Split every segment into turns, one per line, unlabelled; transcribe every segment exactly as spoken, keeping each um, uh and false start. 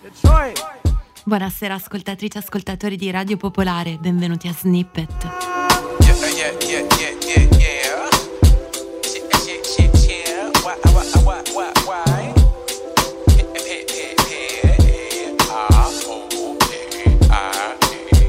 Buonasera ascoltatrici e ascoltatori di Radio Popolare, benvenuti a Snippet.
Yeah, yeah, yeah, yeah, yeah, yeah. Shit, shit, shit, shit. Why, why, why, why, why? Hey, hey, hey, hey, ah, oh, hey, ah, hey.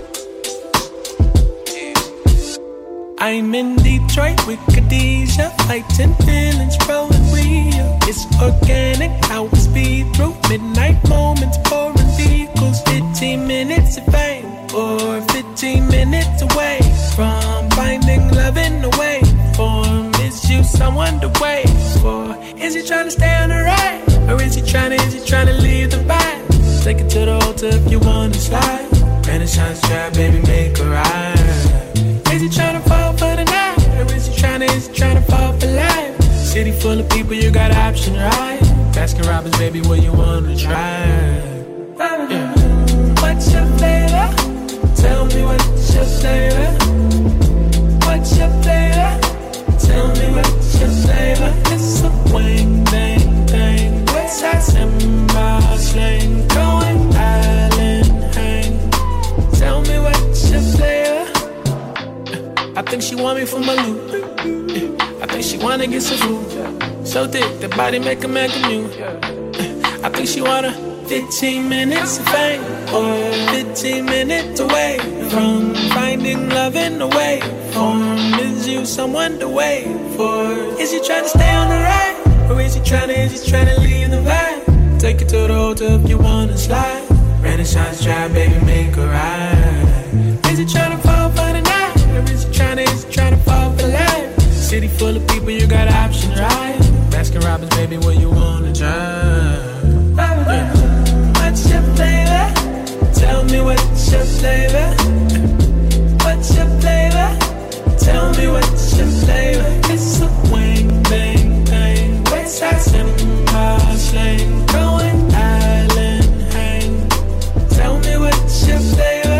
Yeah. I'm in Detroit with Khadijah, fighting feelings, rolling real. It's organic, how we speed through midnight moments, pouring vehicles. Fifteen minutes of fame, or fifteen minutes away from finding love in the way. Form is you someone to wait for? Is he trying to stay on the ride, or is he trying to, is he trying to leave the vibe? Take it to the altar if you wanna slide. Renaissance trap, baby, make a ride. Is he trying to fall for the night, or is he trying to, is he trying to fall for life? City full of people, you got options, right? Baskin Robbins, baby, what you wanna try? Yeah. What's your flavor? Tell me what's your flavor? What's your flavor? Tell me what's your flavor? It's a wang, bang, bang. What's that Simba slang? Going island hang. Tell me what's your flavor? I think she want me for my loot. I think she wanna get some food. So thick, the body make a man commute. I think she wanna fifteen minutes of fame, or fifteen minutes away from finding love in the way. Form is you someone to wait for? Is he trying to stay on the ride, or is he trying to, is he trying to leave the vibe? Take it to the altar if you wanna slide. Renaissance trap, baby, make a ride. Is he trying to fall for the night, or is he trying to, is he trying to fall for life? City full of people, you got options, right? Baskin Robbins, baby, what you wanna try? Yeah. What's your flavor? Tell me what's your flavor? What's your flavor? Tell me what's your flavor? It's a wang, bang, bang. What's that Simba slang? Going island hang. Tell me what's your flavor?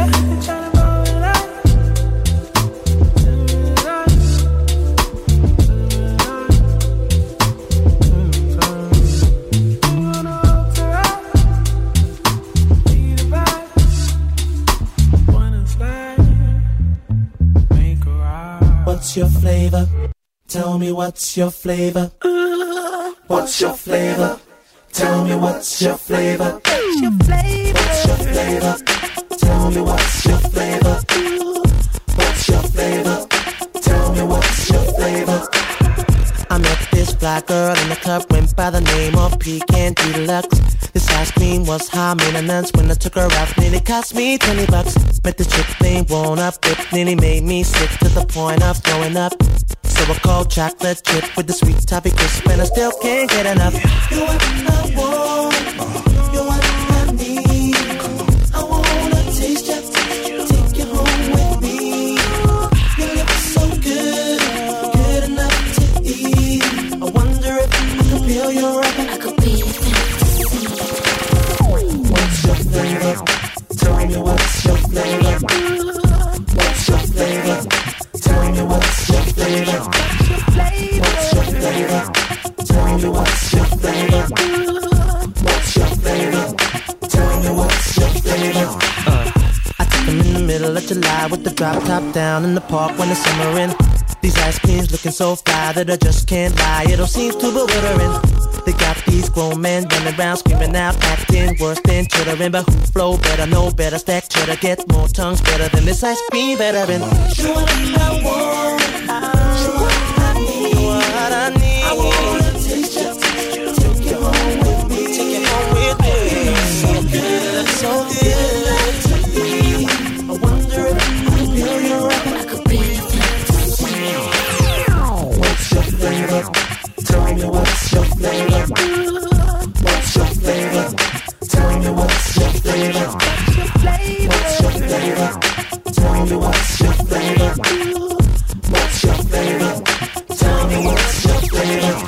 What's your flavor? Tell me what's your flavor? What's your flavor? Tell me what's your flavor? What's your flavor? What's your flavor? Tell me what's your flavor? What's your flavor? Tell me what's your flavor? I met this fly girl in the club, went by the name of Pecan Deluxe. This ice cream was high maintenance. When I took her out, nearly cost me twenty bucks. Met the chick named Won't Up, it nearly made me sick to the point of throwing up. So I called chocolate chip with the sweet toffee crisp, and I still can't get enough. You're what I want, you're what I need. I wanna taste you, take you home with me. Your lips so good, good enough to eat. I wonder if I could feel your rubber. I could be your fantasy. What's your flavor? Tell me what's your flavor? What's your flavor? Tell me what's your flavor? What's your flavor? Tell me what's your flavor? What's your flavor? Tell me what's your flavor? Uh, I took them in the middle of July with the drop top down in the park when the summer in. These ice creams looking so fly that I just can't lie. It all seems too bewildering. They got these grown men running around screaming out, acting worse than chittering. But who flow better, know better, stack cheddar, get more tongues better than this ice cream veteran. Show what I want, show what I need, what I need. I wanna taste you, take you home with me, take you home with me. So good, so good. I wonder if I can feel your rubber. I could be your fantasy. What's your flavor? Tell me what's your flavor? What's your flavor? Tell me what's your flavor? What's your flavor? Tell me what's your flavor? What's your flavor? Tell me what's your flavor?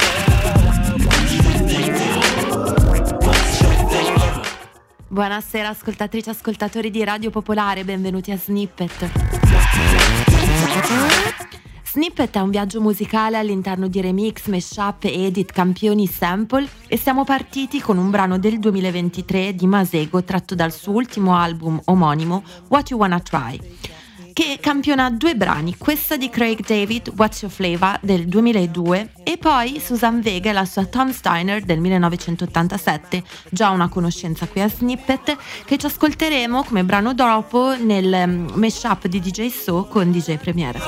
Buonasera ascoltatrici e ascoltatori di Radio Popolare, benvenuti a Snippet. Snippet è un viaggio musicale all'interno di remix, mashup, edit, campioni, sample e siamo partiti con un brano del duemilaventitré di Masego tratto dal suo ultimo album omonimo What You Wanna Try, che campiona due brani, questa di Craig David, What's Your Flavor del duemiladue e poi Suzanne Vega e la sua Tom Steiner del millenovecentottantasette, già una conoscenza qui a Snippet, che ci ascolteremo come brano dopo nel um, mashup di D J So con D J Premier.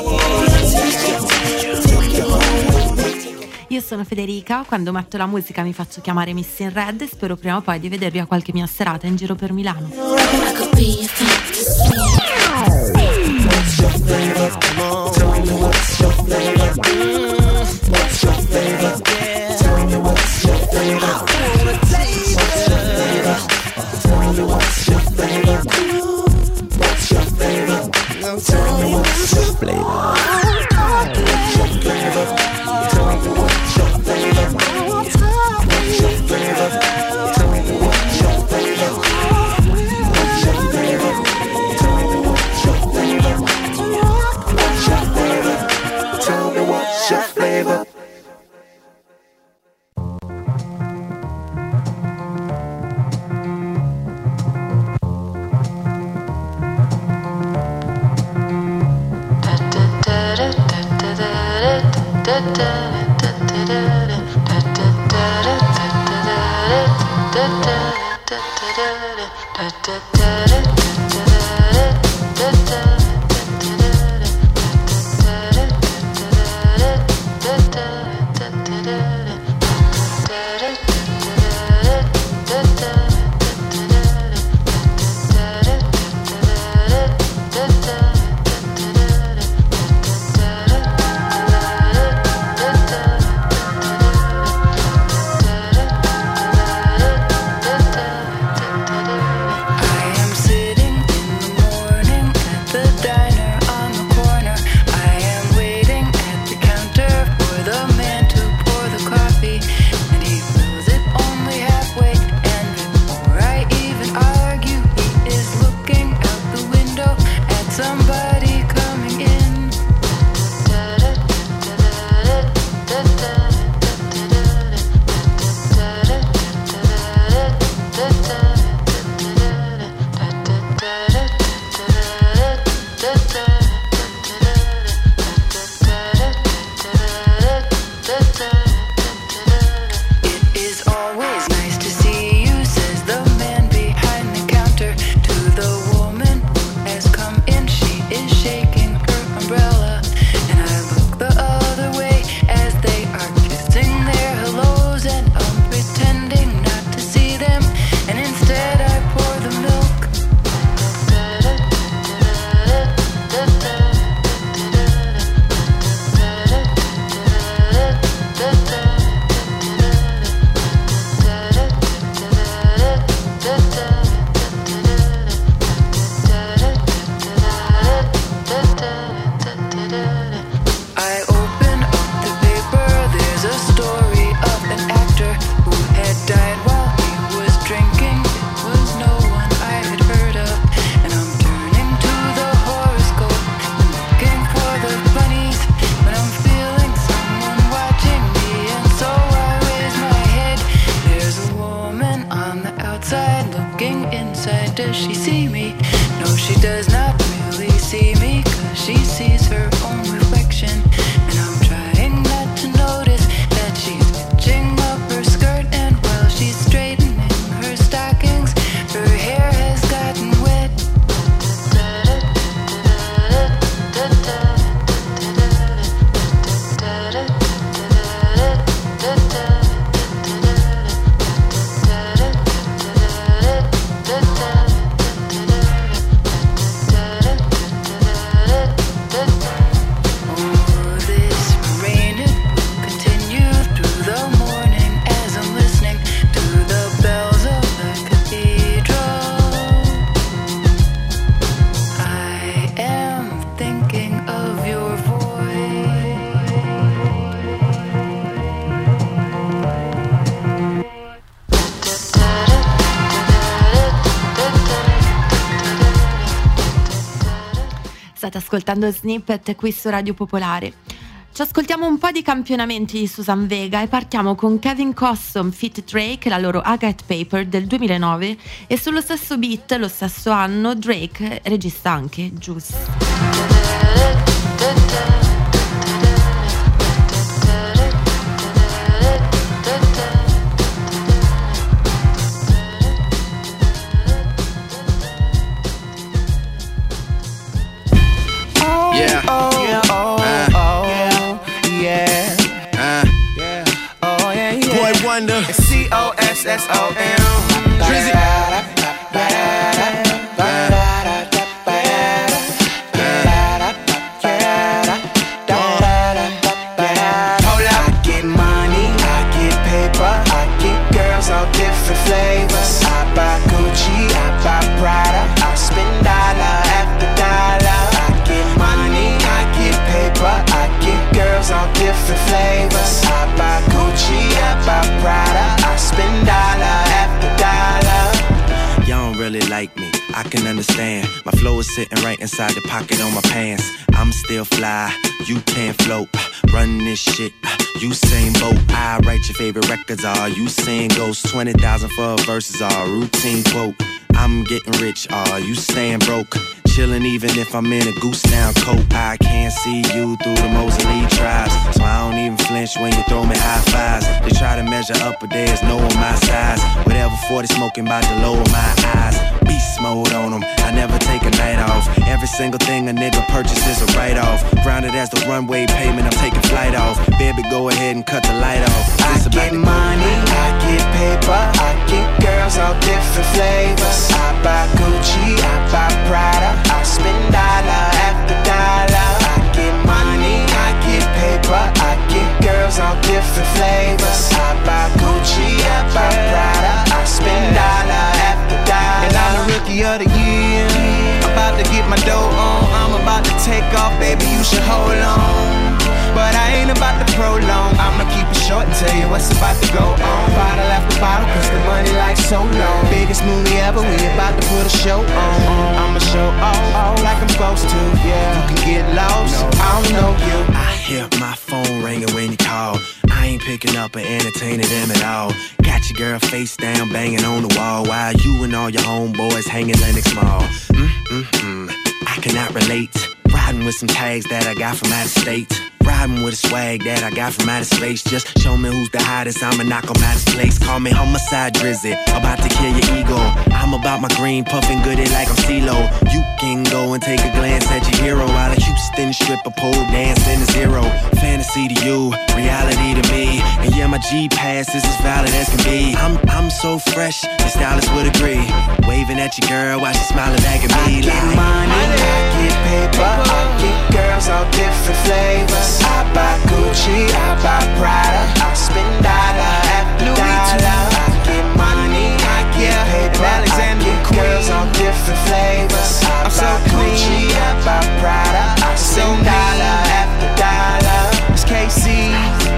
Io sono Federica, quando metto la musica mi faccio chiamare Miss in Red e spero prima o poi di vedervi a qualche mia serata in giro per Milano.
What's your flavor? Tell me what's your flavor? What's your flavor? Tell me what's your flavor? What's your flavor? Tell me what's your flavor? What's your flavor? Tell me what's your flavor? What's your flavor? Tell me what's your flavor? What's your flavor? Tell me what's your flavor? What's your flavor? Tell me what's your flavor? What's your flavor? Tell me what's your flavor?
State ascoltando Snippet qui su Radio Popolare. Ci ascoltiamo un po' di campionamenti di Suzanne Vega e partiamo con Kevin Costner feat. Drake, la loro Agate Paper del duemilanove, e sullo stesso beat, lo stesso anno, Drake regista anche Juice.
Yeah. Oh, yeah. Oh, uh, oh, yeah. Yeah. Uh, yeah. Oh, yeah, yeah. Boy Wonder. It's C O S S O M. Drizzy. Hold up. I get money, I get paper, I get girls all different flavors. I buy Gucci, I buy Prada, I spend dollar after dollar. I get girls all different flavors. I buy Gucci, I buy Prada, I spend dollar after dollar. Y'all don't really like me, I can understand. My flow is sitting right inside the pocket on my pants. I'm still fly, you can't float. Run this shit, you same boat. I write your favorite records, all you sing ghosts. twenty thousand for verses, all routine quote. I'm getting rich, all you staying broke. Chillin' even if I'm in a goose down coat. I can't see you through the Mosley tribes, so I don't even flinch when you throw me high fives. They try to measure up, but there's no on my size. Whatever forty smoking bout to lower my eyes. Beast mode on them, I never take a night off. Every single thing a nigga purchases a write-off. Grounded as the runway payment, I'm taking flight off. Baby, go ahead and cut the light off. It's I get money, I get paper, I get girls all different flavors. I buy Gucci, I buy Prada, I spend dollar after dollar. I get money, I get paper, I get girls all different flavors. I buy Gucci, I buy Prada, I spend dollar after dollar. And I'm the rookie of the year, I'm about to get my dough on. I'm about to take off, baby, you should hold on. But I ain't about to prolong, I'ma keep it short and tell you what's about to go on. Bottle after bottle, cause the money like so long. Biggest movie ever, we about to put a show on. I'ma show off like I'm supposed to, yeah. You can get lost, I don't know you. I hear my phone ringing when you call. I ain't picking up or entertaining them at all. Got your girl face down, banging on the wall, while you and all your homeboys hanging Lennox Mall. Mm-mm-mm, I cannot relate. Riding with some tags that I got from out of state. Riding with a swag that I got from outer space. Just show me who's the hottest, I'ma knock 'em out of place. Call me homicide Drizzy, about to kill your ego. I'm about my green, puffin' goody like I'm CeeLo. You can go and take a glance at your hero, while a Houston stripper pole dancing to zero. Fantasy to you, reality to me. And yeah, my G-Pass is as valid as can be. I'm I'm so fresh, the stylist would agree. Waving at your girl while she smiling back at me. I get like, money, I get paper, I get girls all different flavors. I buy Gucci, I buy Prada, I spend dollar after dollar. I get money, I get paper, I get girls all different flavors. I I'm buy so Gucci, I buy Prada, I spend dollar after dollar. It's K C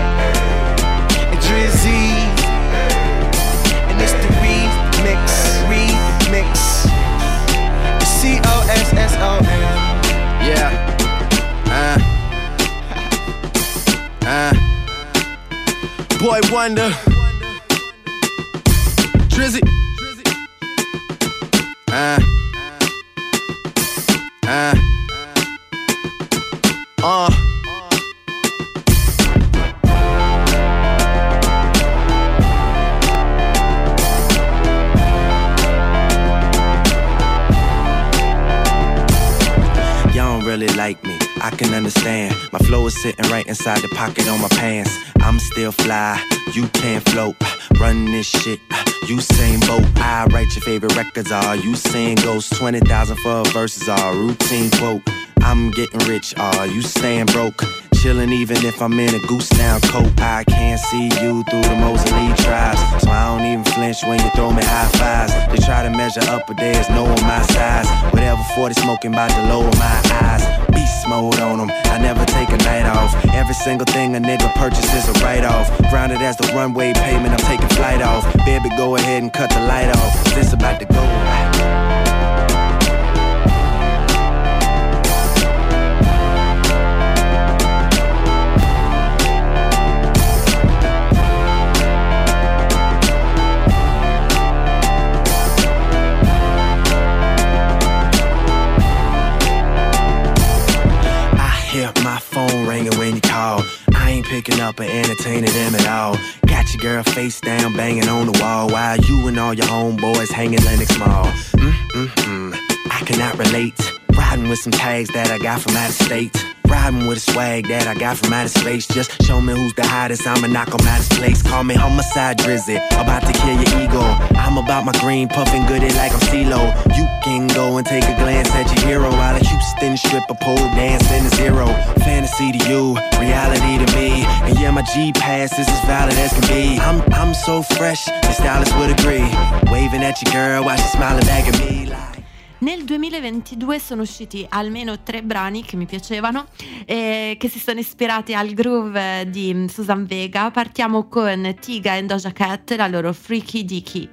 and Drizzy, and it's the remix, remix. It's C O S S O M. Yeah. Uh. Uh, Boy Wonder, Drizzy, uh, uh, uh. Y'all don't really like me, I can understand. My flow is sitting right inside the pocket on my pants. I'm still fly, you can't float. Run this shit, you same boat. I write your favorite records, all you sing ghosts. twenty thousand for verses, all routine quote. I'm getting rich, all you staying broke. Chillin' even if I'm in a goose down coat. I can't see you through the Mosley tribes, so I don't even flinch when you throw me high fives. They try to measure up, but there's no on my size. Whatever forty smoking bout to lower my eyes. Beast mode on them, I never take a night off. Every single thing a nigga purchases a write-off. Grounded as the runway payment, I'm taking flight off. Baby, go ahead and cut the light off. This about to go. waking up and entertaining them at all. Got your girl face down, banging on the wall, while you and all your homeboys hanging Lenox Mall. Mm-mm-mm, I cannot relate. Riding with some tags that I got from out of state. Riding with a swag that I got from outer space. Just show me who's the hottest, I'ma knock 'em out of place. Call me homicide drizzy, about to kill your ego. I'm about my green, puffin' goody like I'm CeeLo. You can go and take a glance at your hero, while a Houston stripper pole dancing to zero. Fantasy to you, reality to me. And yeah, my G-Pass is as valid as can be. I'm, I'm so fresh, the stylist would agree. Waving at your girl while she smiling back at me like...
Nel duemilaventidue sono usciti almeno tre brani che mi piacevano e che si sono ispirati al groove di Suzanne Vega. Partiamo con Tyga e Doja Cat, la loro Freaky Deaky.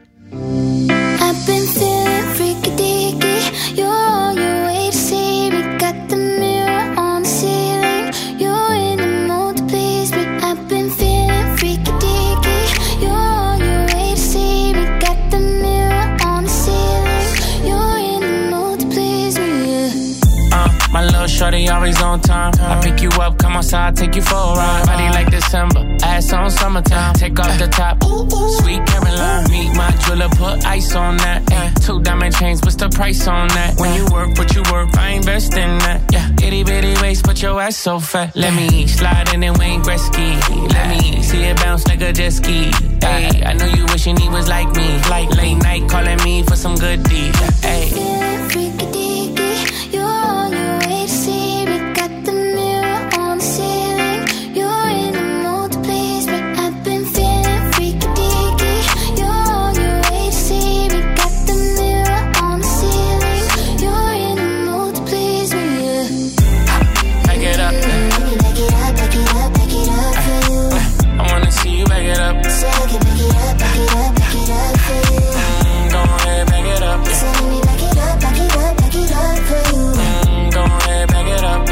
I've been feeling freaky deaky. You're on your way to see me. Got the mirror on the ceiling. You're in the mood to please me. I've been feeling freaky deaky. You're on your way to see me. Got the mirror on the ceiling. You're in the mood to please me. Yeah.
Uh, my little shorty always on time. I pick you up, come outside, take you for a ride. Body like December, ass on summertime. Take off the top, sweet Caroline. Meet my jeweler, put ice on that. Ay, two diamond chains, what's the price on that? When you work, what you work, I invest in that. Yeah, itty bitty waist, but your ass so fat. Let me slide in and Wayne Gretzky. Let me see it bounce like a jet ski. Ay, I know you wishing he was like me. Like late night calling me for some good deed. Ay.
Feeling freaky deaky. You're on your way to see me. Got the mirror on the ceiling. You're in the mood to please me. I've been feeling freaky deaky. You're on your way to see me. Got the mirror on the ceiling. You're in the mood to please me. Yeah.
Back it up.
Let me back it up, back it up, back it up for you.
I wanna see you back it up.
So I can back it up, back it up, back it up for you.
Mm, go ahead, back it up.
So let me back it up, back it up, back it up for you.
Mm, go ahead, back it up.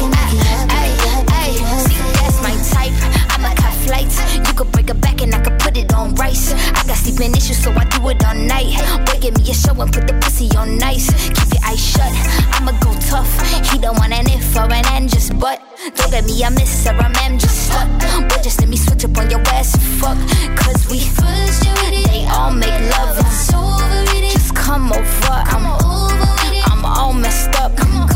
That's my type. I'ma cut flights. You could break a back and I could put it on rice. I got sleeping issues, so I do it all night. Boy, give me a show and put the pussy on nice. Keep your eyes shut. I'ma go tough. He don't want an if or an and just but. Don't get me a miss or a ma'am, just stuck. Boy, just let me switch up on your ass and fuck. Cause we they all make love. Just come over. I'm I'm all messed up.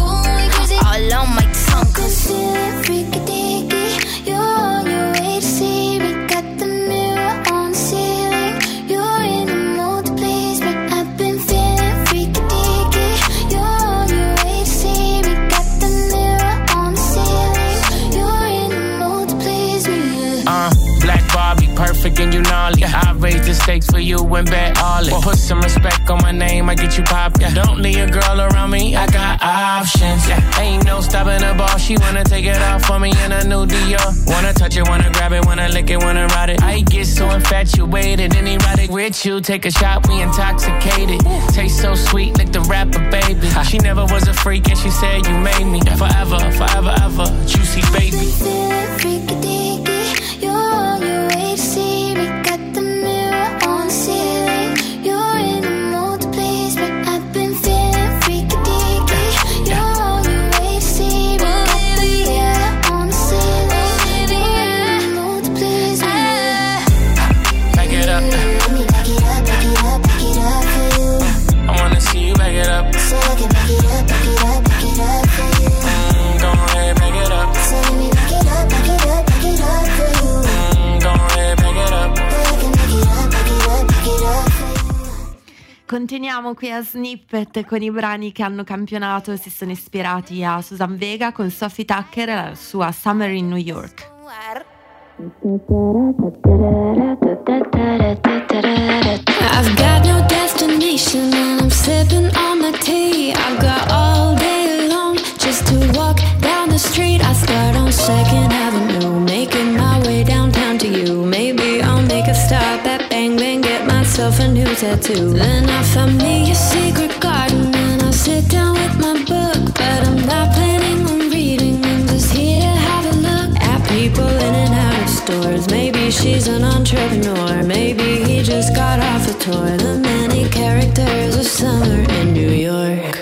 All on my tongue. Cause feeling freaky deaky. You're on your way to see me. Got the mirror on the ceiling. You're in the mood to please me. I've been feeling freaky deaky. You're on your way to see me. Got the mirror on the ceiling. You're in the mood to please me.
Uh, Black Barbie, perfect and you gnarly. I raise the stakes for you and bet all it. Put some respect on my name, I get you pop. Yeah. Don't leave a girl around me, I got options. Yeah. Ain't no stopping the ball, she wanna take it off for me in a new Dior. Wanna touch it, wanna grab it, wanna lick it, wanna ride it. I get so infatuated and erotic with you. Take a shot, we intoxicated. Taste so sweet, like the rapper, baby. She never was a freak and she said you made me. Forever, forever, ever, juicy baby.
Feeling freaky deaky. You're on your way to see me. Got the mirror on the ceiling. You're in the mood to please me. I've been feeling freaky deaky. You're on your way to see me. Got the mirror on the ceiling. You're in the mood to please me.
Back it up.
Let me back it up, back it up, back it up for you.
I wanna see you back it up.
So I can back it up, back it up, back it up for you.
Mm, go ahead, back it up.
So let me back it up, back it up, back it up for you.
Mm, go ahead, back it up.
So I can back it up, back it up, back it up for you.
Continuiamo qui a Snippet con i brani che hanno campionato e si sono ispirati a Suzanne Vega con Sophie Tucker e la sua Summer in New York.
I've got no destination and I'm sipping on my tea. I've got all day long just to walk down the street. I start on Second Avenue, making my way downtown to you. Maybe I'll make a stop at Bang Bang, get myself a new tattoo. Then I find me a secret garden and I sit down with my book. But I'm not planning on reading, I'm just here to have a look at people in and out of stores. Maybe she's an entrepreneur, maybe he just got off a tour. The many characters of summer in New York.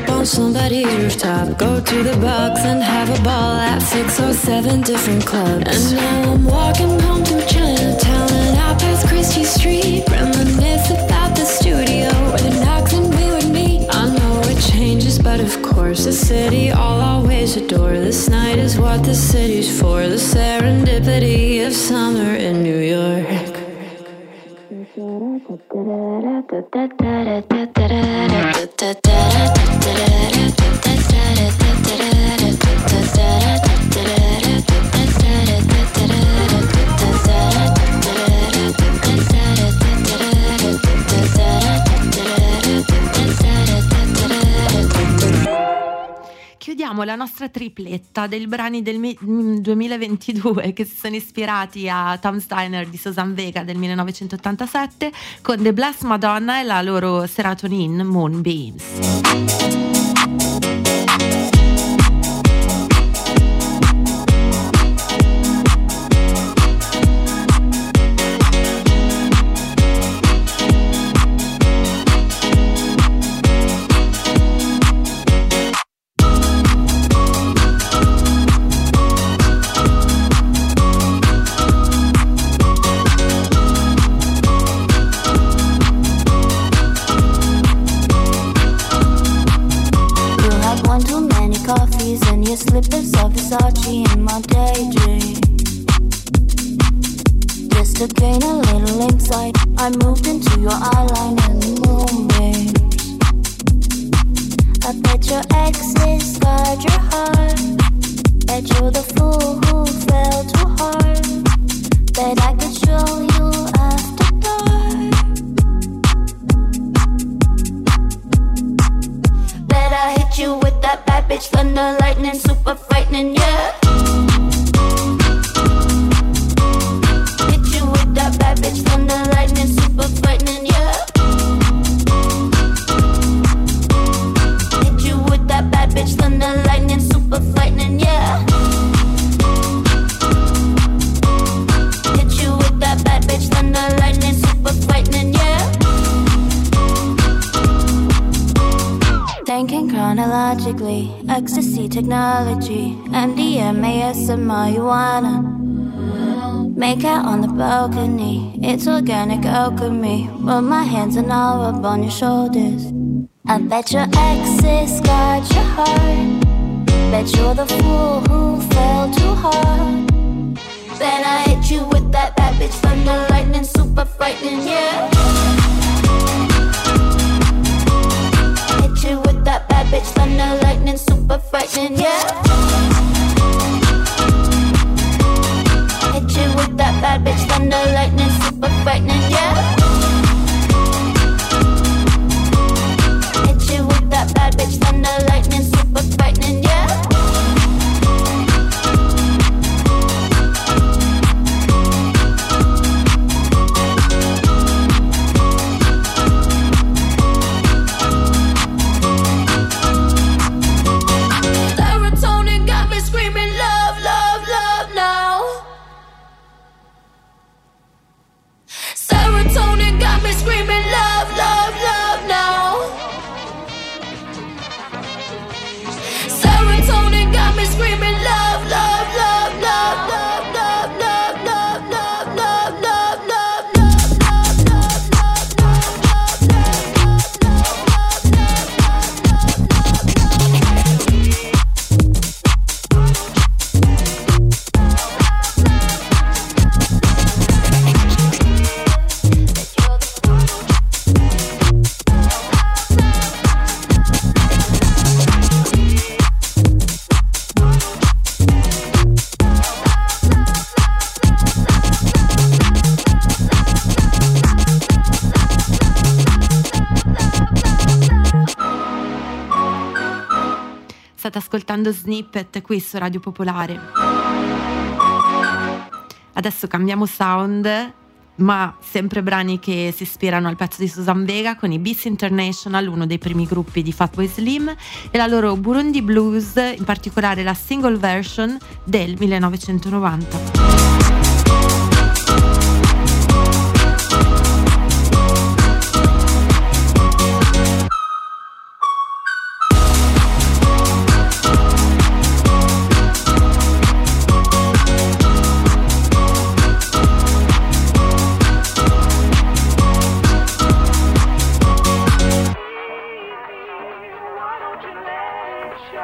up on somebody's rooftop, go to the box and have a ball at six or seven different clubs. And now I'm walking home through Chinatown and out past Christie Street, reminisce about the studio where the knocks and be with me. I know it changes, but of course the city I'll always adore. This night is what the city's for, the serendipity of summer in New York.
Chiudiamo la nostra tripletta dei brani del duemilaventidue che si sono ispirati a Tom Steiner di Susan Vega del millenovecentottantasette con The Blessed Madonna e la loro Serotonin Moonbeams.
Slippers of Versace in my daydream. Just to gain a little insight, I moved into your eyeline and the moonbeams. I bet your exes scarred your heart. Bet you're the fool who fell too hard. Bet I could show you after dark. Bet I hit you with that bad bitch thunder lightning, super frightening, yeah. Hit you with that bad bitch thunder lightning, super frightening, yeah. Hit you with that bad bitch thunder lightning, super frightening, yeah. Hit you with that bad bitch thunder lightning, super frightening, yeah. Thinking chronologically, ecstasy technology, M D M A, S and marijuana. Make out on the balcony, it's organic alchemy. Rub my hands and I'll rub on your shoulders. I bet your exes scarred your heart. Bet you're the fool who fell too hard. Then I hit you with that bad bitch thunder lightning, super frightening, yeah. Hit you with that bad bitch thunder lightning, super frightening, yeah. Hit you with that bad bitch thunder lightning, super frightening, yeah. Hit you with that bad bitch thunder lightning, super frightening, yeah.
State ascoltando Snippet qui su Radio Popolare. Adesso cambiamo sound, ma sempre brani che si ispirano al pezzo di Susan Vega con i Beats International, uno dei primi gruppi di Fatboy Slim, e la loro Burundi Blues, in particolare la single version del millenovecentonovanta.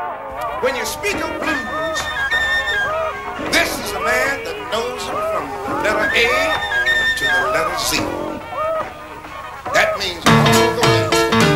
When you speak of blues, this is a man that knows it from the letter A to the letter Z. That means all the way.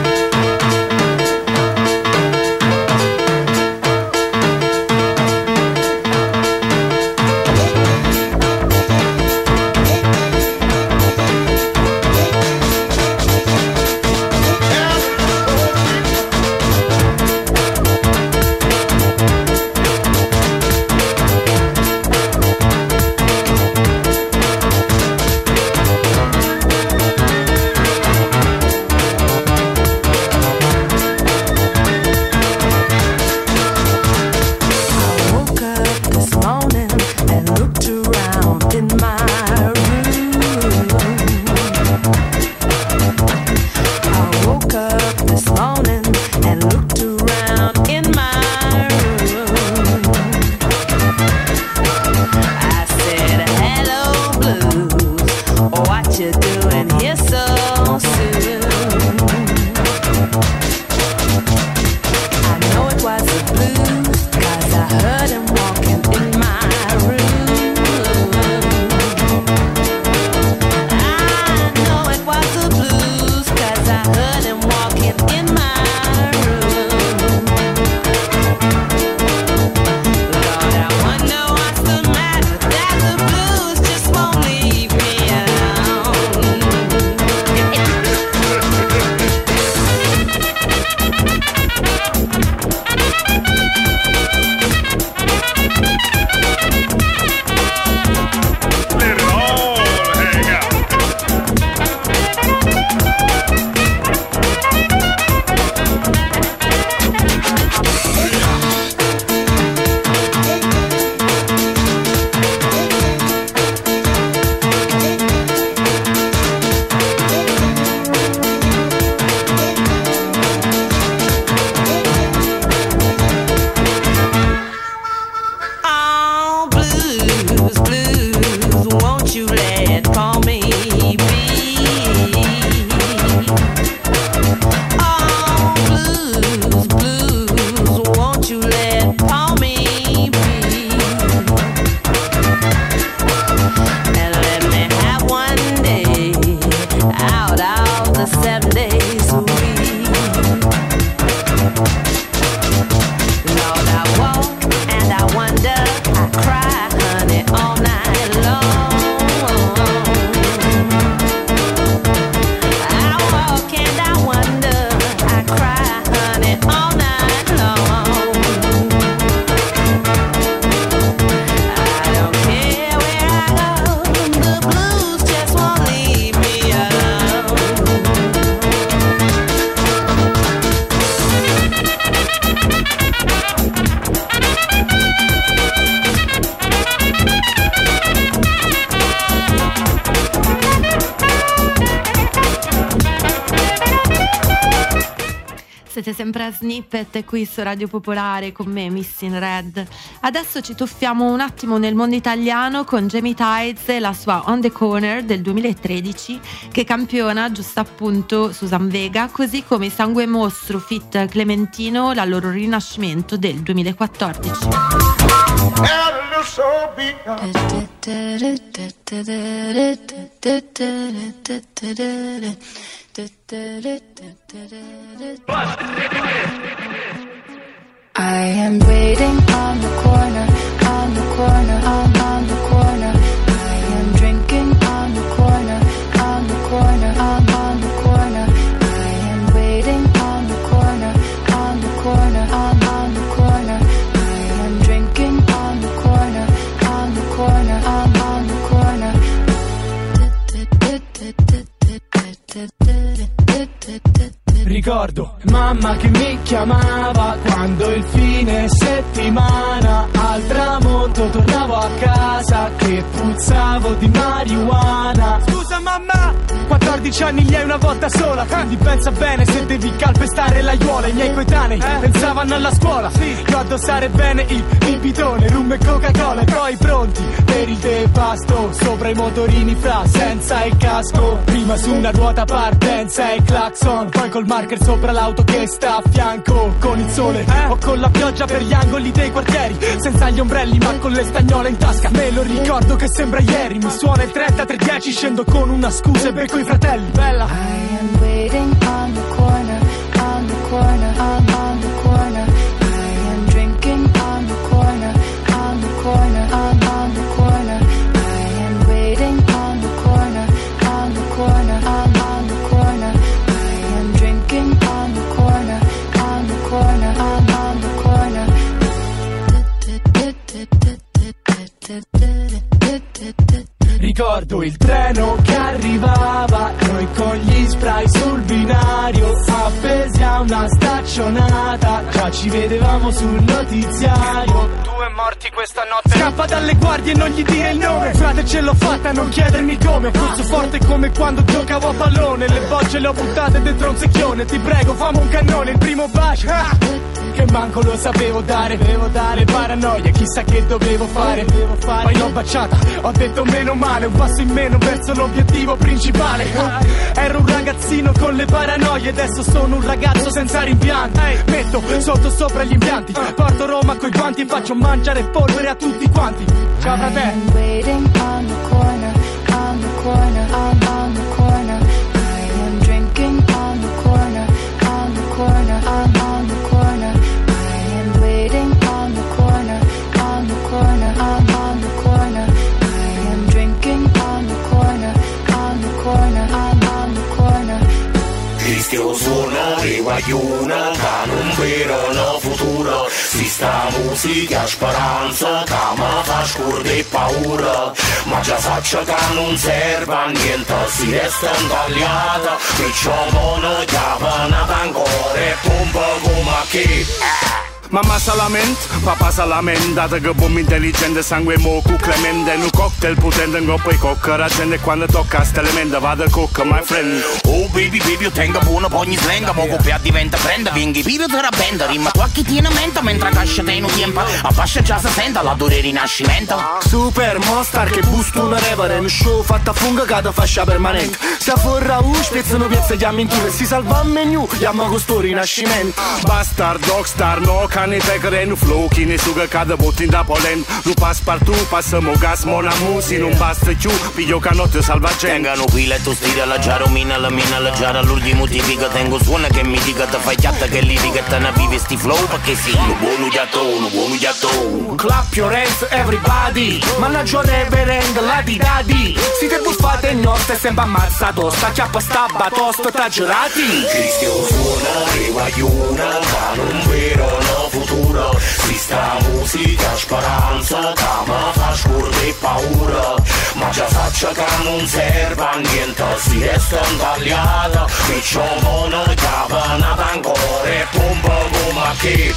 Siete sempre a Snippet qui su Radio Popolare con me, Missing Red. Adesso ci tuffiamo un attimo nel mondo italiano con Jamie Tides e la sua On the Corner del duemilatredici, che campiona giusto appunto Susan Vega, così come Sangue Mostro feat Clementino, la loro rinascimento del duemilaquattordici.
I am waiting on the corner, on the corner, on, on the corner. I am drinking on the corner, on the corner, on, on the corner. I am waiting on the corner, on the corner, on, on the corner. I am drinking on the corner, on the corner, on, on the corner.
Ricordo mamma che mi chiamava quando il fine settimana al tramonto tornavo a casa che puzzavo di marijuana. Scusa mamma, quattordici quattordici anni li hai una volta sola, quindi pensa bene se devi calpestare l'aiuola. I miei coetanei pensavano alla scuola, io addossare bene il bibitone, rum e Coca-Cola. E poi pronti per il devasto, sopra i motorini fra senza il casco. Prima su una ruota partenza e clacson, poi col marker sopra l'auto che sta a fianco. Con il sole o con la pioggia per gli angoli dei quartieri, senza gli ombrelli ma con le stagnole in tasca. Me lo ricordo che sembra ieri, mi suona il trenta tre dieci, scendo con una scusa e becco i fratelli. Bella.
I am waiting on the corner, on the corner, on, on the corner. I am drinking on the corner, on the corner, on, on the corner. I am waiting on the corner, on the corner, on, on the corner. I am drinking on the corner, on the corner, on, on the corner.
Ricordo il treno che arrivava, noi con gli spray sul binario, appesi a una staccionata, già ci vedevamo sul notiziario. Due morti questa notte. Scappa dalle guardie e non gli dire il nome. Frate, ce l'ho fatta, non chiedermi come. Corso forte come quando giocavo a pallone, le bocce le ho buttate dentro un secchione. Ti prego, fammi un cannone, il primo bacio, ah, che manco lo sapevo dare. Devo dare paranoia, chissà che dovevo fare. Devo fare. Poi l'ho baciata, ho detto meno male, un passo in meno verso l'obiettivo principale. Ero un ragazzino con le paranoie, adesso sono un ragazzo senza rimpianti. Metto sotto sopra gli impianti, porto Roma coi guanti e faccio mangiare polvere a tutti quanti. Ciao fratello.
I'm waiting on the corner, on the corner, on, on the corner. I am drinking on the corner, on the corner, on, on the corner. I am waiting on the corner, on the corner, on, on the corner. I am drinking on the corner, on the corner, on, on the corner.
Rischio suona e guagliona, che non vedono futuro. Si sta musica speranza, che mi fa scurda e paura. Ma già saccia che non serve a niente, si resta intagliata. Diciamo noi che vanno ancora e pompa come che.
Mamma sa lament, papà sa lamenta, che bomba intelligente, sangue moco, clemente, un cocktail potente, in coppa e cocca, la gente quando tocca sta elementa, vado cocca, my friend.
Oh baby, baby, io tengo buono, poi ogni slenga, mo coppia diventa prenda, vinghi, pirio te la benda, rima tu a chi tiene mente, mentre cascia te in un tempo, a fascia già si senta, la dure rinascimento.
Super Mostar che busto una repare, un show fatta a funga che da fascia permanente. Se a forra u spezzano piezze, chiami in tour, si salva a menu, chiama questo rinascimento.
Bastard, dogstar, no, cane pecare, nu flow, chi ne suga cada botin da polent. Nu passepartout, passamo gas, mon amu, si non basta più, piglio canotto salvagente.
Tengano pila e tu stira la giara, mina la mina la giara, l'ultimo ti figa, tengo suona che mi dica, te fai chiatta che li dica, te ne vivi sti flow, perché sì, lo buono giatto, lo buono giatto.
Clap your hands, everybody, mannaggia reverend, la di dadi, si te buffate il nostro, sempre ammazzato, sta chiappa sta batosto, tra girati.
Rischio suona e guagliona, che non vedono futuro. Si sta musica speranza, che mi fa scurda e paura. Ma già saccia che non serve a niente, si resta intagliata. Diciamo noi che vanno ancora e pompa come che.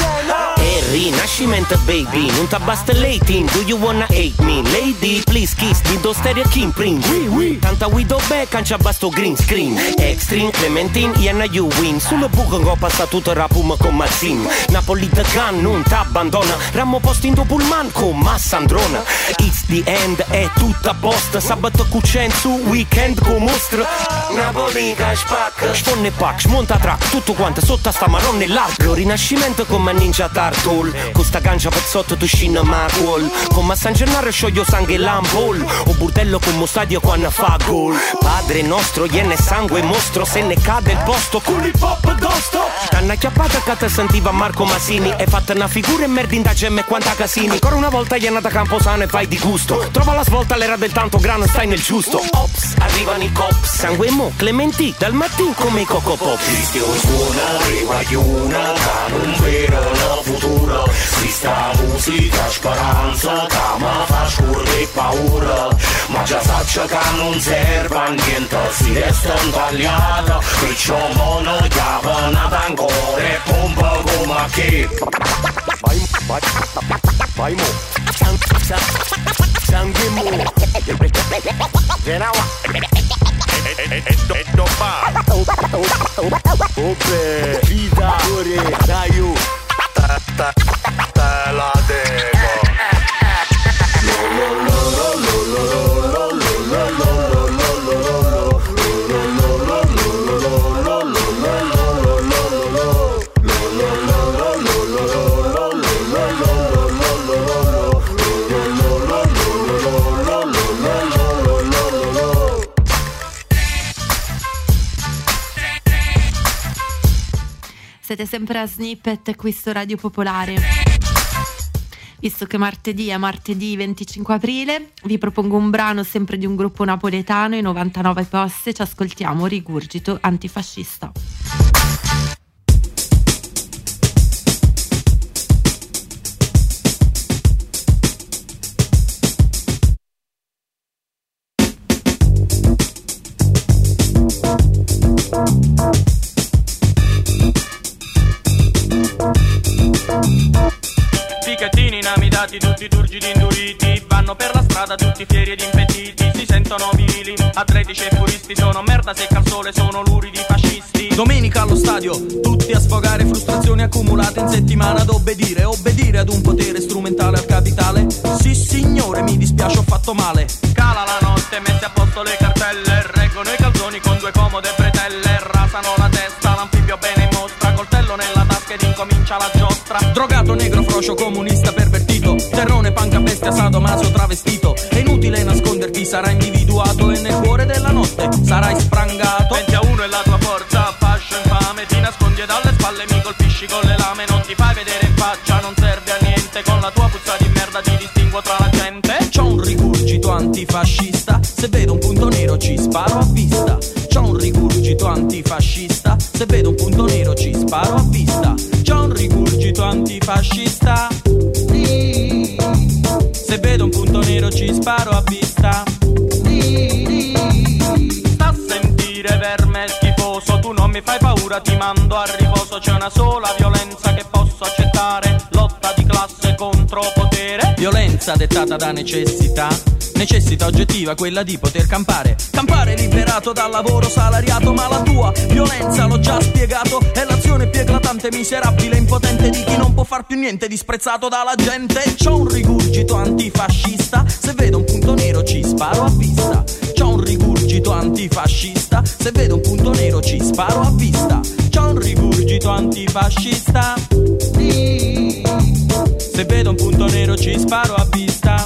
E rinascimento baby, non t'abbasta l'eighteen, do you wanna hate me? Lady, please kiss, di do stereo King Prince. Oui, oui. Tanta we do back, non c'abbasto green screen. Extreme, Clementine, Ianna you win. Sulle buche ho passato tutto il rapum con Maxim. Napoli the gun, non t'abbandona. Rammo posto in pullman con Massandrona. It's the end, è tutta posta. Sabato cucen su weekend con mostra. Napoli che spacca. Sponne pack, smonta track, tutto quanto sotto sta marrone largo. Rinascimento con Ninja Turtle, con sta cancia per sotto tu scina Macwall, come a San Gennaro scioglio sangue Lambol, o burdello come stadio quando fa gol. Padre nostro, iene sangue mostro, se ne cade il posto con il pop d'osto. T'hanno chiappata che te sentiva Marco Masini, e fatta una figura e merda in da gemme quanta casini. Ancora una volta iena da Camposano e fai di gusto, trova la svolta l'era del tanto grano, stai nel giusto. Ops, arrivano i cops, sangue mo, Clementi, dal mattino come i Coco Pop.
Rischio suona e guagliona, che non vedo no futuro. Si sta musica speranza, che mi fa scurda e paura. Ma già saccia che non serve a niente, si resta intagliata. Diciamo noi che vanno ancora e pompa come che.
Vai, vai, vai mo, sangue mo. Then I
Oppe, vita, cuore, dai io te, te, te la devo.
Siete sempre a Snippet qui su Radio Popolare. Visto che martedì è martedì venticinque aprile, vi propongo un brano sempre di un gruppo napoletano, i novantanove Posse. Ci ascoltiamo Rigurgito Antifascista.
Ficchettini inamidati, tutti turgidi induriti, vanno per la strada tutti fieri ed impediti, si sentono virili, atletici e puristi, sono merda secca al sole, sono luridi fascisti.
Domenica allo stadio, tutti a sfogare frustrazioni accumulate in settimana, ad obbedire, obbedire ad un potere strumentale al capitale. Sì signore, mi dispiace, ho fatto male.
Cala la notte, mette a posto le cartelle, reggono i calzoni con due comode bretelle, rasano la testa, l'anfibio bene in mostra, coltello nella tasca ed incomincia la giostra.
Drogato, negro, frocio, comunista pervertito, terrone, panca, bestia, sadomaso, travestito. È inutile nasconderti, sarai individuato e nel cuore della notte sarai sprangato.
venti a uno è la tua forza, fascio infame, ti nascondi e dalle spalle mi colpisci con le lame, non ti fai vedere in faccia, non serve a niente, con la tua puzza di merda ti distinguo tra la gente.
C'ho un rigurgito antifascista, se vedo un punto nero ci sparo a vista. C'ho un rigurgito antifascista, se vedo un punto nero ci sparo a vista. C'ho un rigurgito antifascista, se vedo un punto nero ci sparo a vista.
Sta a sentire verme schifoso, tu non mi fai paura, ti mando a riposo. C'è una sola violenza che posso accettare, lotta di classe contro potere.
Violenza dettata da necessità, necessità oggettiva, quella di poter campare. Campare liberato dal lavoro salariato, ma la tua violenza, l'ho già spiegato, è l'azione più eclatante, miserabile, impotente di chi non può far più niente, disprezzato dalla gente. C'ho un rigurgito antifascista, se vedo un punto nero ci sparo a vista. C'ho un rigurgito antifascista, se vedo un punto nero ci sparo a vista. C'ho un rigurgito antifascista, se vedo un punto nero ci sparo a vista.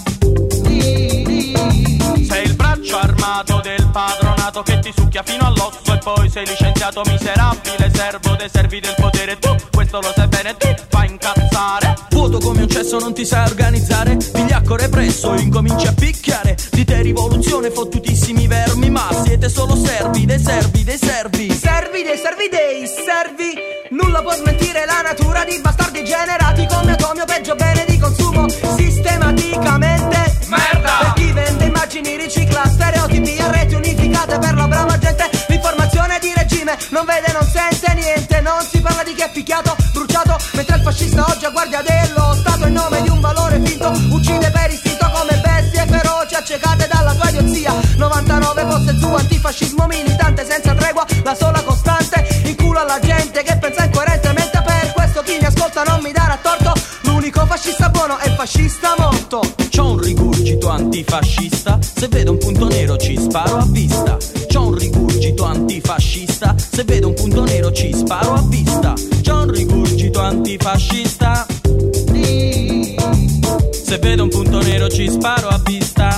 Sei il braccio armato del padronato che ti succhia fino all'osso e poi sei licenziato miserabile, servo dei servi del potere. Tu questo lo sai bene, ti fa incazzare.
Vuoto come un cesso, non ti sai organizzare, vigliacco represso, incominci a picchiare. Di te rivoluzione fottutissimi vermi, ma siete solo servi dei servi dei servi.
Servi dei servi dei servi. Nulla può smentire la natura di bastardi generati come atomio, peggio bene di consumo sistematicamente.
Merda!
Per chi vende immagini, ricicla stereotipi e reti unificate per la brava gente. L'informazione di regime non vede, non sente niente, non si parla di chi è picchiato, bruciato, mentre il fascista oggi a guardia dello Stato in nome di un valore finto uccide per istinto come bestie feroci accecate dalla tua idiozia. novantanove Posse su antifascismo militante senza tregua, la sola costante, in culo alla gente che pensa incoerentemente. Per questo chi mi ascolta non mi darà torto, l'unico fascista buono è il fascista morto.
C'ho un rigurgito antifascista, se vedo un punto nero ci sparo a vista. C'ho un rigurgito antifascista, se vedo un punto nero ci sparo a vista. C'ho un rigurgito antifascista, se vedo un punto nero ci sparo a vista.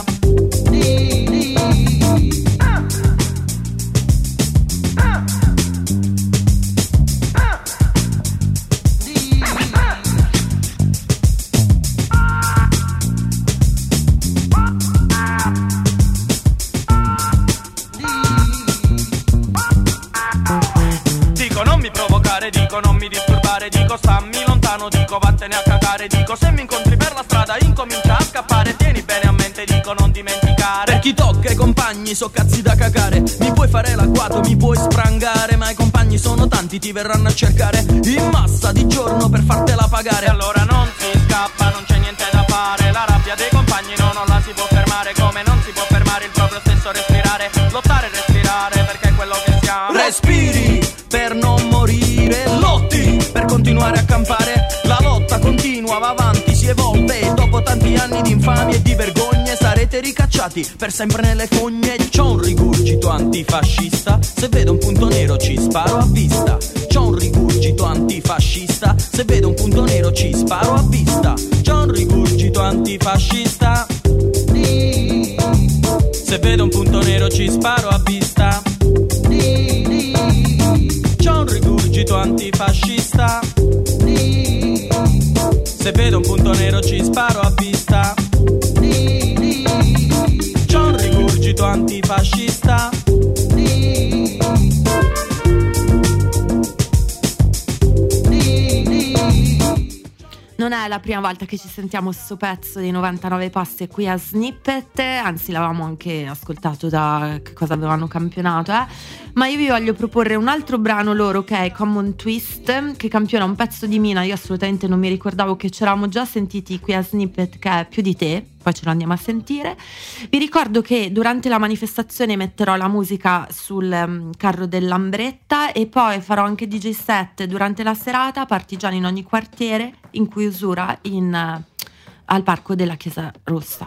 Dico non mi disturbare, dico stammi lontano, dico vattene a cagare, dico se mi incontri per la strada incomincia a scappare, tieni bene a mente, dico non dimenticare.
Per chi tocca i compagni so cazzi da cagare, mi puoi fare l'agguato, mi puoi sprangare, ma i compagni sono tanti, ti verranno a cercare in massa di giorno per fartela pagare.
E allora non si scappa, non c'è niente da fare, la rabbia dei compagni no, non la si può fermare, come non si può fermare il proprio stesso respirare, lottare e respirare perché è quello che siamo.
Respiri per non morire, continua, va avanti, si evolve e dopo tanti anni di infamie e di vergogne sarete ricacciati per sempre nelle fogne. C'ho un rigurgito antifascista, se vedo un punto nero ci sparo a vista. C'ho un rigurgito antifascista, se vedo un punto nero ci sparo a vista. C'ho un rigurgito antifascista, se vedo un punto nero ci sparo a vista. C'ho un rigurgito antifascista, se vedo un punto nero ci sparo a vista. C'ho un rigurgito antifascista.
Non è la prima volta che ci sentiamo sto pezzo dei novantanove Passi qui a Snippet, anzi l'avevamo anche ascoltato da che cosa avevano campionato, eh? Ma io vi voglio proporre un altro brano loro che è Common Twist, che campiona un pezzo di Mina. Io assolutamente non mi ricordavo che ci eravamo già sentiti qui a Snippet, che è Più di te, poi ce lo andiamo a sentire. Vi ricordo che durante la manifestazione metterò la musica sul um, carro dell'Ambretta e poi farò anche D J set durante la serata, partigiani in ogni quartiere, in chiusura in, uh, al parco della Chiesa Rossa.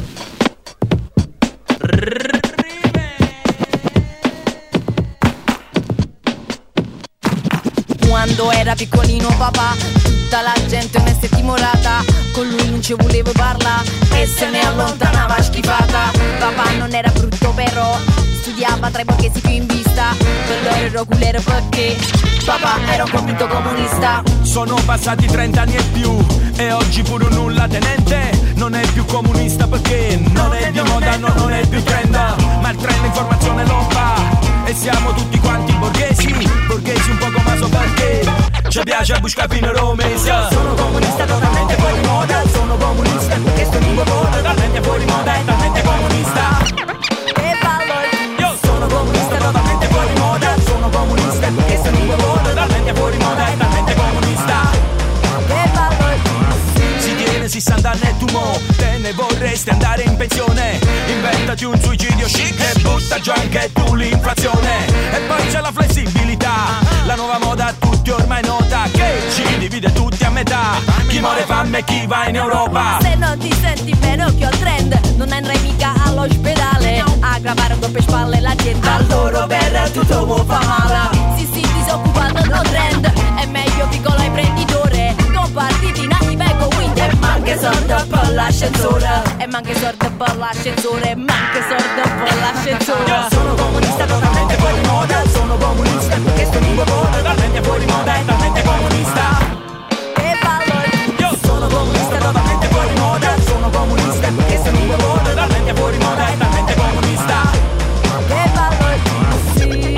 Quando era piccolino papà, tutta la gente ne si è timorata, con lui non ci volevo parlare e se ne allontanava schifata. Papà non era brutto però, studiava tra i borghesi più in vista, per loro ero culero perché papà era un convinto comunista.
Sono passati trent'anni e più e oggi pure un nulla tenente non è più comunista perché non è di moda, no, non è più trend, ma il trend informazione lo fa. E siamo tutti quanti borghesi, borghesi un poco maso perché ci piace a buscare fino a Romesi. Sono comunista totalmente fuori moda, sono comunista perché sto in moda, totalmente fuori moda e talmente comunista.
E ballo,
io sono comunista totalmente fuori moda, sono comunista perché sto in moda, totalmente fuori moda e talmente comunista.
E ballo,
si tiene sessanta anni e tu mo te ne vorresti andare in pensione. Inventati un suicidio chic e butta giù anche tu l'inflazione. E poi c'è la flessibilità, la nuova moda a tutti ormai nota, che ci divide tutti a metà, chi muore fame e chi va in Europa.
Se non ti senti bene occhio al trend, non andrai mica all'ospedale a gravare un doppio spalle la gente.
A loro per tutto mo fa male.
Sì sì, disoccupato non trend, è meglio piccolo imprenditore, con partiti nati per winter.
E manca sorda per l'ascensore,
e manca sorda per l'ascensore, manca sorda per l'ascensore.
Io sono comunista totalmente fuori moda, sono comunista perché sto in moda, totalmente fuori moda e talmente comunista.
E ballo,
io sono comunista totalmente fuori moda, sono comunista perché sto in moda, totalmente fuori moda e talmente comunista.
E ballo, sì.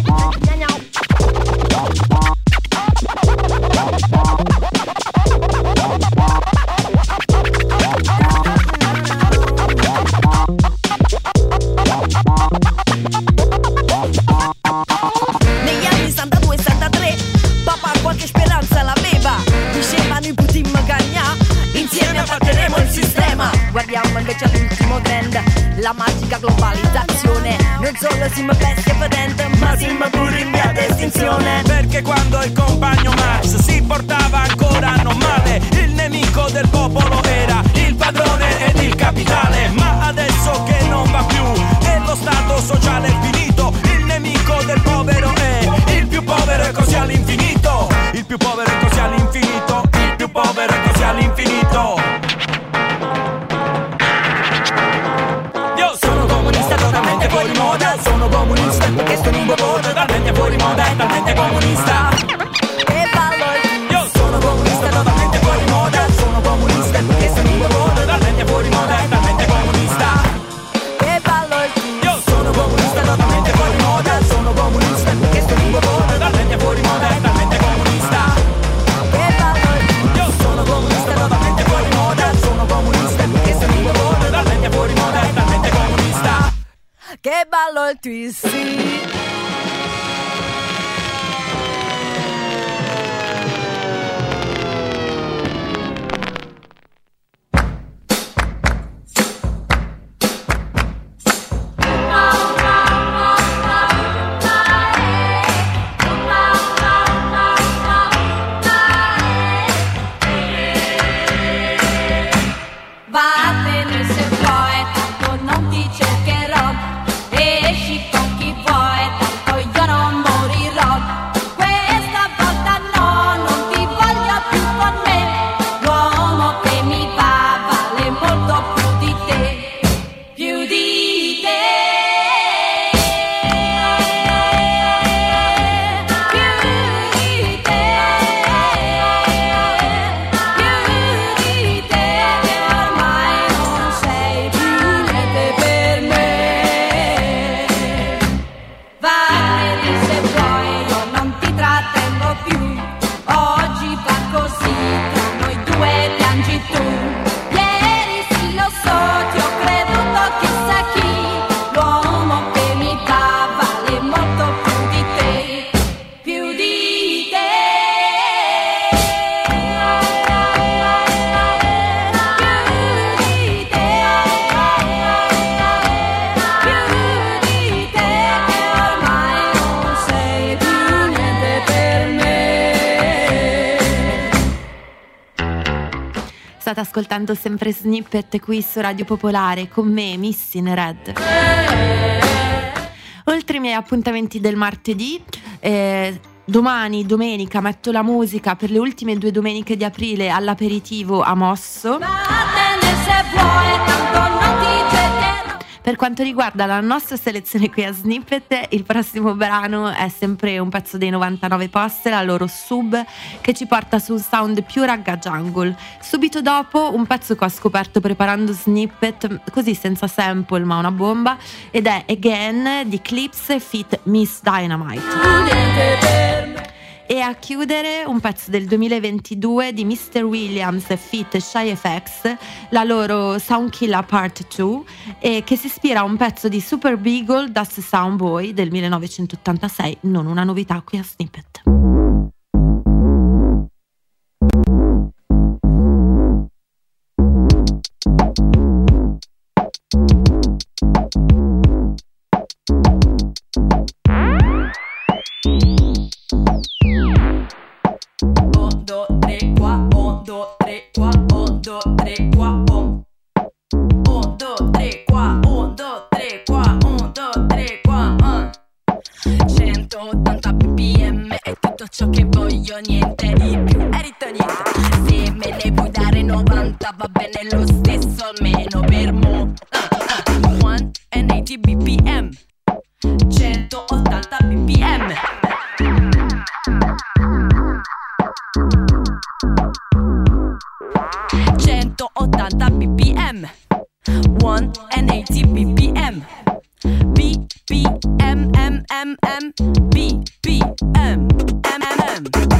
Negli anni
settantadue settantatré papà qualche speranza l'aveva, diceva noi potremmo cagnà, insieme abbatteremo il sistema. Guardiamo invece all'ultimo trend, la magica globalizzazione, non solo siamo bestie potenti ma siamo pure in via d'estinzione.
Perché quando il compagno Marx si portava ancora non male, il nemico del popolo era il padrone ed il capitale. Ma adesso che non va più e lo stato sociale è finito, il nemico del povero è il più povero e così all'infinito. Il più povero è così all'infinito, il più povero è così all'infinito. Io sono comunista totalmente fuori moda, sono comunista perché sto in moda, totalmente fuori moda e talmente comunista.
E ballo,
io sono comunista totalmente fuori moda, sono comunista perché sto in moda, totalmente fuori moda e talmente comunista.
E ballo,
io sono comunista totalmente fuori moda, sono comunista perché sto in moda, totalmente fuori moda e talmente comunista.
E ballo,
io sono comunista totalmente fuori moda, sono comunista perché sto in moda, totalmente fuori moda e talmente comunista.
che ballo il twist, sì.
State ascoltando sempre Snippet qui su Radio Popolare con me, Missy in Red. Oltre ai miei appuntamenti del martedì, eh, domani, domenica, metto la musica per le ultime due domeniche di aprile all'aperitivo a Mosso. Per quanto riguarda la nostra selezione qui a Snippet, il prossimo brano è sempre un pezzo dei novantanove Poster, la loro Sub, che ci porta su un sound più ragga jungle. Subito dopo un pezzo che ho scoperto preparando Snippet, così senza sample ma una bomba, ed è Again di Clips feat. Miss Dynamite. E a chiudere un pezzo del duemilaventidue di mister Williams feat. Shy F X, la loro Soundkilla Part due, e che si ispira a un pezzo di Super Beagle Das Soundboy del millenovecentottantasei, non una novità qui a Snippet.
Ciò che voglio, niente di più, erito niente. Se me ne vuoi dare novanta va bene lo stesso, almeno per mo. uh, uh, centottanta B P M, centottanta B P M. centottanta B P M, centottanta B P M. B P M M M M B P M M M.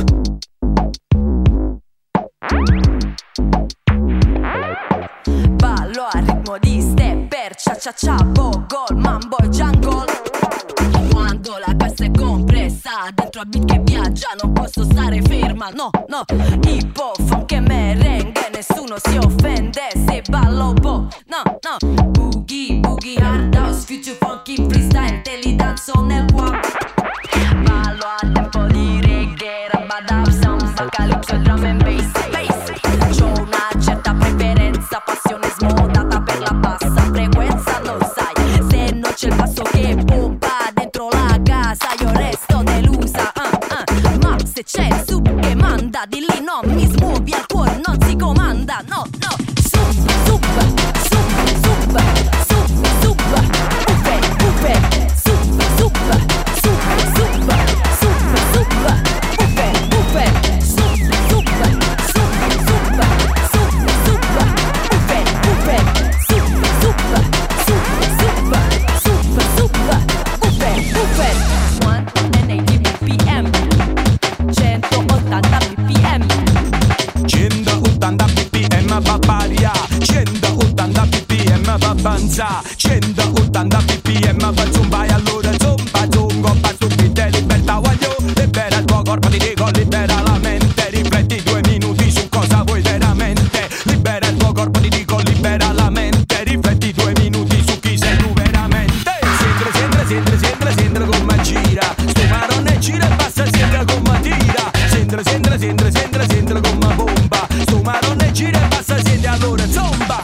Ballo a ritmo di stepper, cia cia cia, bogol, mambo e jungle. Quando la cassa è compressa, dentro a beat che viaggia non posso stare ferma, no, no. Hip hop, funk e merengue, nessuno si offende se ballo po', no, no. Boogie, boogie, hard house, future funky, freestyle, te li danzo nel qua. Ballo a tempo di reggae, rabadab, samba, calypso, drum and bass, bass. C'ho una certa preferenza, passione smodata per la bassa frequenza, lo sai. Se non c'è il basso che pompa dentro la casa, io resto delusa, uh, uh. Ma se c'è il sub che manda, di lì non mi smuovi, al cuore non si comanda, no, no. Sub, sub, sub, sub, sub, sub, upe, upe, sub, sub, sub, sub, sub, sub, upe, upe, sub, sub, sub, sub, sub, sub, upe, upe, sub, sub, sub, sub, sub, sub, upe, upe. centottanta B P M, centottanta B P M,
centottanta B P M va paria, centottanta B P M va avanza, centottanta B P M va zumba, e allora zumba, zungo, va subito, libertà, voglio, libera il tuo corpo, ti dico, libera la mente, rifletti due minuti su cosa vuoi veramente, libera il tuo corpo, ti dico, libera la mente, rifletti due minuti su chi sei tu veramente. Sembra, sembra, sembra, sembra, sembra come gira, sto marone gira e passa, sembra come tira, sembra, sembra, sembra, sembra, sembra come bomba, sto marone gira e passa, senti allora zomba,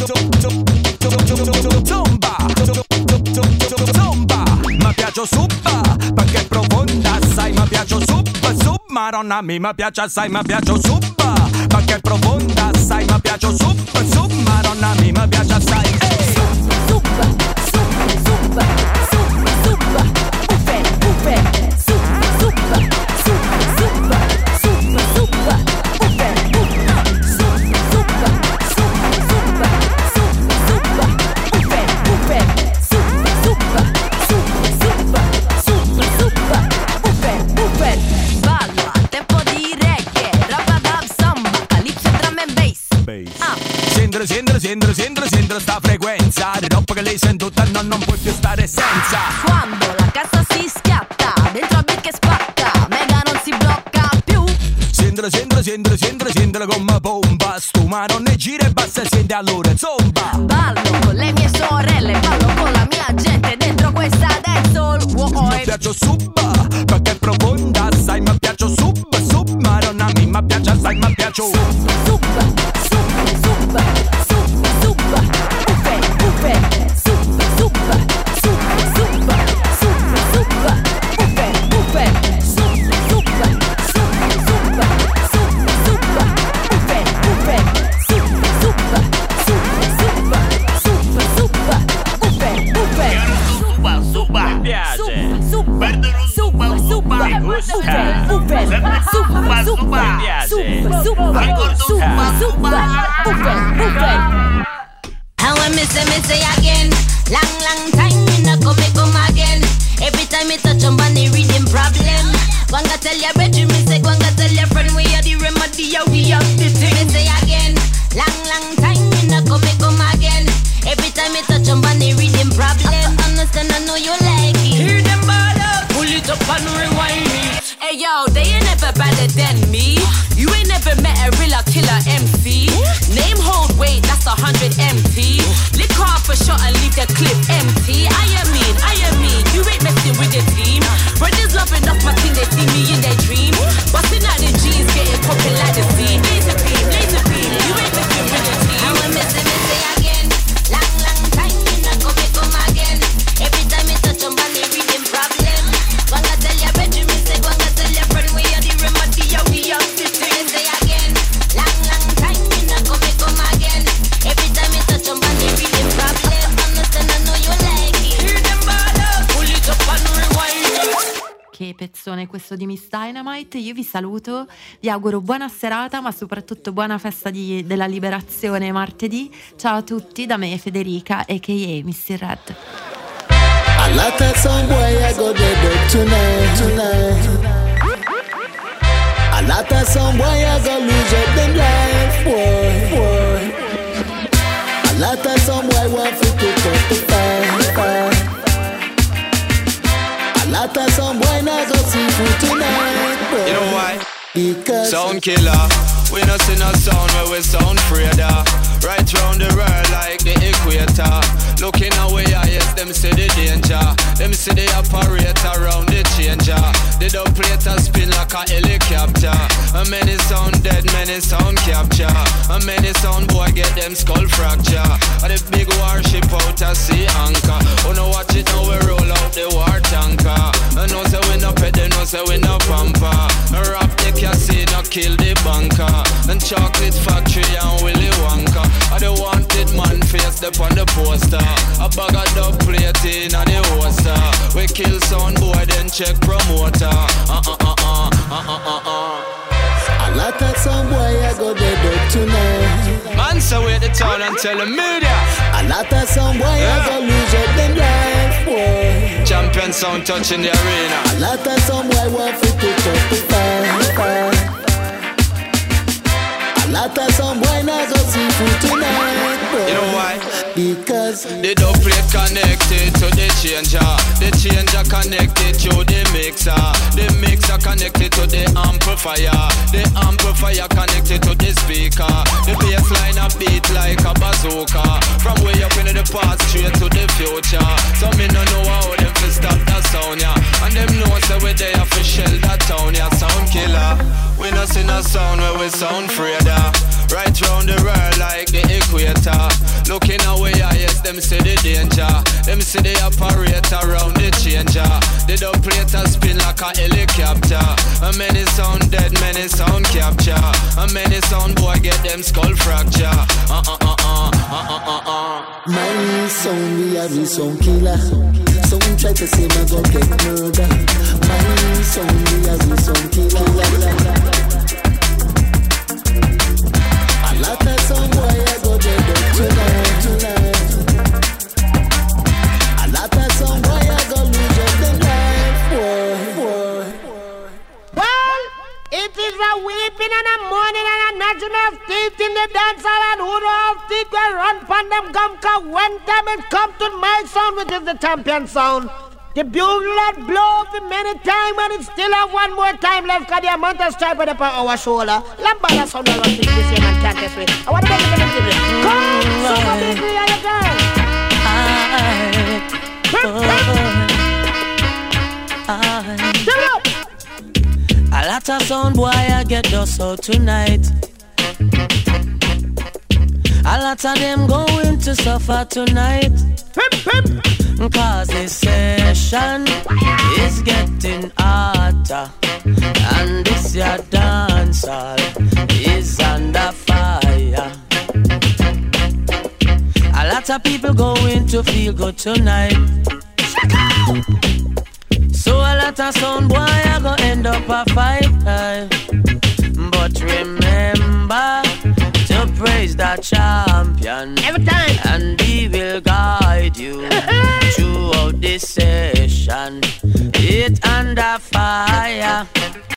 zomba, zomba, ma piace subba, perché è profonda assai, ma piace subba, sub, maronna a me, ma piace assai, ma piace subba, perché è profonda assai, ma piace subba, sub, maronna a me, ma piace assai, ehi.
subba, subba, subba, subba, subba, upe, upe, subba, subba, subba, subba, subba, subba, upe, upe, subba, subba, subba, subba, subba, subba, upe, upe, subba, subba, subba, subba, subba, subba, upe, upe. Ballo a tempo di reggae, rabadab, samba, calypso, drum and bass. Ah.
Sendra, sendra, sendra, sendra, sendra sta frequenza, di roba che lei sente tutta, no, non puoi più stare senza.
Quando la cassa si schiatta, dentro a beat che spatta, mega non si blocca più.
Sendra, sendra, sendra, sendra, sendra come bomba, sto marone gira e basta, senti allora zomba.
Ballo con le mie sorelle, ballo con la mia gente dentro questa dancehall.
Mi piace subba, perché è profonda assai, mi piace subba, sub, maronna a me, mi piace assai, mi piace
subba, subba, subba,
super, super, buffet, buffet.
And when me say, me say again, long, long time me no come, me come again. Every time me touch on the reading problem. Gwanga tell your bedroom, me say, gwanga tell your friend, we are the remedy, yeah, we have the thing. Me say again, long, long time me no come, me come again. Every time me touch on the reading problem. Understand, I know you like it.
Hear them ball up, pull it up and rewind it. Hey yo, they ain't never better than me. You ain't never met a real killer M C. Name, hold, weight, that's a hundred M T. Lick off a shot and leave the clip empty. I am mean, I am mean. You ain't messing with the team. Brothers loving off my team, they see me in their dream. Busting out the G's, getting popping like the scene. Laser beam, laser beam. You ain't messing with the team.
I want me say, me say again. Long, long time, me not come, me come again. Every time me touch on the reading problem. Gwanga tell your bedroom, me say, gwanga tell your friend, we are the remedy, yeah, we have the thing. Me say again. Long, long time, me not come, me come again. Every time me touch on the reading problem. Understand, I know you like it.
Hear them ball up, pull it up and rewind it.
Che pezzone questo di Miss Dynamite. Io vi saluto, vi auguro buona serata, ma soprattutto buona festa di, della liberazione martedì. Ciao a tutti da me Federica a k a. Missy Red.
A lot of some boy I go dead up tonight, tonight. A lot of some boy I go lose up them life, boy, boy. A lot of some boy want to pick up the fire, fire. A lot of some boy not go see food tonight, boy.
You know why?
Because
sound killer. We not see no sound where we sound afraid. Right round the world like the equator. Looking away, yes, them see the danger. Them see the operator around the changer. The operator spin like a helicopter. And many sound dead, many sound capture. And many sound boy get them skull fracture. And the big warship out at sea anchor. Oh no, watch it now, we roll out the war tanker. And no say we no pet, they no say we no pamper. And rap the casino, kill the banker. And chocolate factory and Willy Wonka. I the wanted man face up on the poster. A bag of dub plate in and the holster. We kill sound boy then check promoter. Uh uh uh uh uh uh uh uh.
a lot of some boy I go dead up tonight.
Man so wait the town and tell the media.
A lot of some boy yeah. I go lose up them life, boy.
Champion sound touching the arena.
A lot of some boy want to put up the fire, fire. A lot of some boy not go see food tonight, boy.
You know why?
Because
the dub plate connected to the changer. The changer connected to the mixer. The mixer connected to the amplifier. The amplifier connected to the speaker. The bass line a beat like a bazooka. From way up into the past straight to the future. So me no know how them fi stop that sound, yeah. And them know say we there fi shell that town, yeah. Sound killer. We no see no sound where we sound afraid. Right round the world like the equator. Looking away, yes, them see the danger. Them see the operator around the changer. The operator spin like a helicopter. And many sound dead, many sound capture. And many sound boy get them skull fracture. Uh uh uh uh uh uh uh uh.
My sound we are the sound killer. Someone try to say my God get murder. My sound we are the sound killer. A lot of some boy I go dead up tonight, tonight. A lot of some boy I go lose up them life, boy, boy.
Well, it is a weeping and a mourning and a gnashing of teeth in the dance hall, and who know of teeth will run from them gum, cause when time it come to my sound, which is the champion sound. The bugle had blow for many times, and it still have one more time left, cause the amount of stripe on our shoulder. Lambada sound will run this year and can't get rid. I want to make it a come, super big, we are your girl.
A lot of sound boy I get dust out tonight. A lot of them going to suffer tonight. Cause this session is getting hotter, and this your dance hall is under fire. A lot of people going to feel good tonight. So a lot of sound boy are gonna end up a fight. But remember to praise the champion
every time,
and he will guide you throughout this session. It under fire.